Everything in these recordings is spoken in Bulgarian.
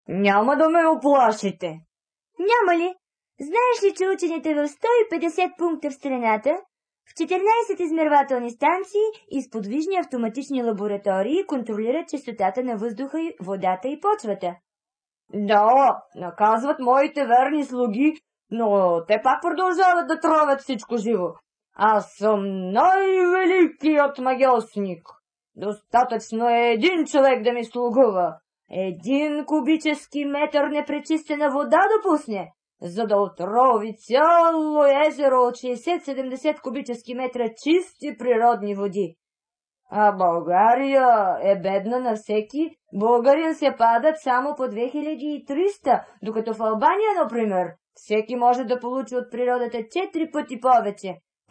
Няма да ме оплашите. Няма ли? Знаеш ли, че учените в 150 пункта в страната, в 14 измервателни станции и с подвижни автоматични лаборатории контролират чистотата на въздуха, водата и почвата? Да, наказват моите верни слуги, но те пак продължават да тровят всичко живо. Аз съм най-великият магиосник. Достатъчно е един човек да ми слугува. 1 кубически метър непречистена вода допусне, за да отрови цяло езеро от 60-70 кубически метра чисти природни води. А България е бедна на всеки. Българин се падат само по 2300, докато в Албания, например, всеки може да получи от природата 4 пъти повече, по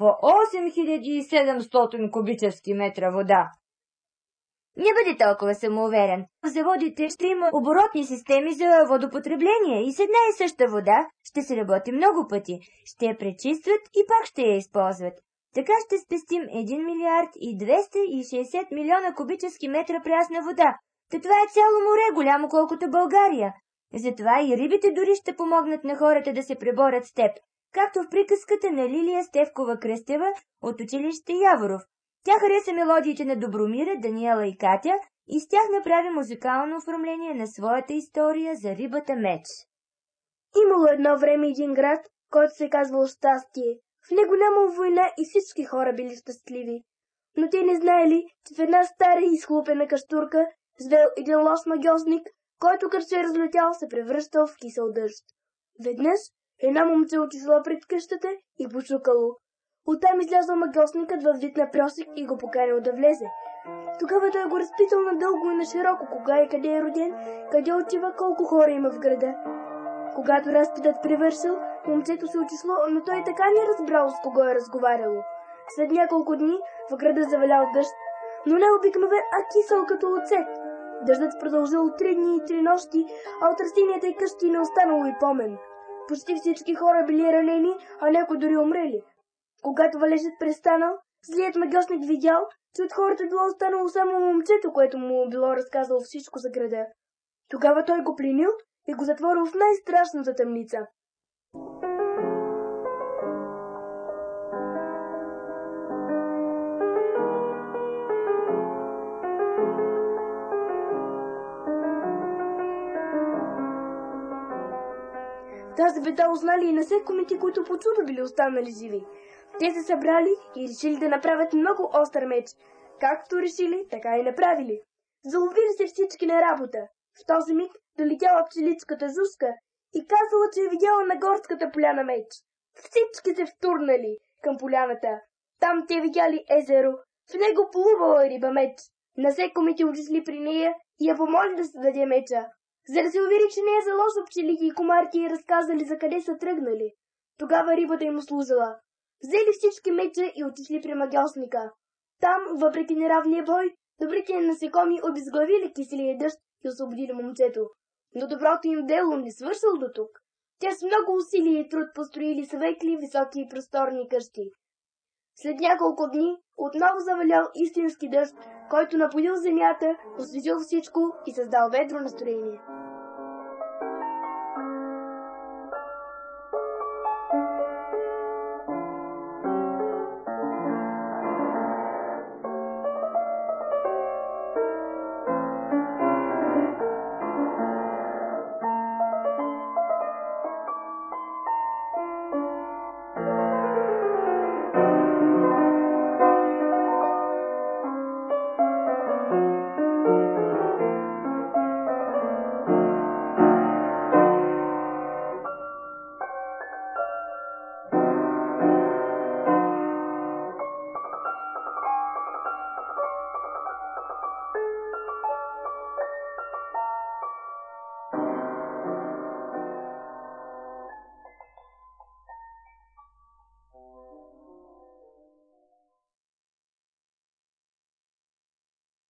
8700 кубически метра вода. Не бъде толкова самоуверен. В заводите ще има оборотни системи за водопотребление и с една и съща вода ще се работи много пъти. Ще я пречистват и пак ще я използват. Така ще спестим 1 милиард и 260 милиона кубически метра прясна вода. Та това е цяло море, голямо колкото България. Затова и рибите дори ще помогнат на хората да се преборят с теб, както в приказката на Лилия Стевкова Кръстева от училище Яворов. Тя хареса мелодиите на Добромира, Даниела и Катя и с тях направи музикално оформление на своята история за рибата меч. Имало едно време един град, който се казвал Щастие. В него нямало война и всички хора били щастливи. Но те не знаели, че в една стара и изхлупена каштурка живеел един лош магиосник, който като се е разлетял се превръщал в кисел дъжд. Веднъж една момче отишла пред къщата и почукало. Оттам излязъл магиосникът във вид на просик и го поканил да влезе. Тогава той го разпитал надълго и на широко кога и къде е роден, къде отива, колко хора има в града. Когато разпитът привършил, момчето се отишло, но той така не разбрал с кого е разговаряло. След няколко дни в града завалял дъжд, но не обикновен, а кисел като оцет. Дъждът продължил 3 дни и 3 нощи, а от растенията и къщи не останало и помен. Почти всички хора били ранени, а някои дори умрели. Когато валежът престанал, злият магиосник видял, че от хората било останало само момчето, което му било разказало всичко за града. Тогава той го пленил и го затворил в най-страшната тъмница. Тази беда узнали и насекомите, които по чудо били останали живи. Те се събрали и решили да направят много остър меч. Както решили, така и направили. Заловили се всички на работа. В този миг долетяла пчеличката Зузка и казала, че е видяла на горската поляна меч. Всички се втурнали към поляната. Там те видяли езеро. В него плувала риба меч. Насекомите отишли при нея и я помоли да се даде меча. За да се увери, че не е за лошо, пчелите и комарки и разказали за къде са тръгнали. Тогава рибата им услужила. Взели всички меча и отишли при магиосника. Там, въпреки неравния бой, добрите насекоми обезглавили киселия дъжд и освободили момчето. Но доброто им дело не свършило до тук. Те с много усилие и труд построили светли, високи и просторни къщи. След няколко дни отново завалял истински дъжд, който напоил земята, осветил всичко и създал ведро настроение.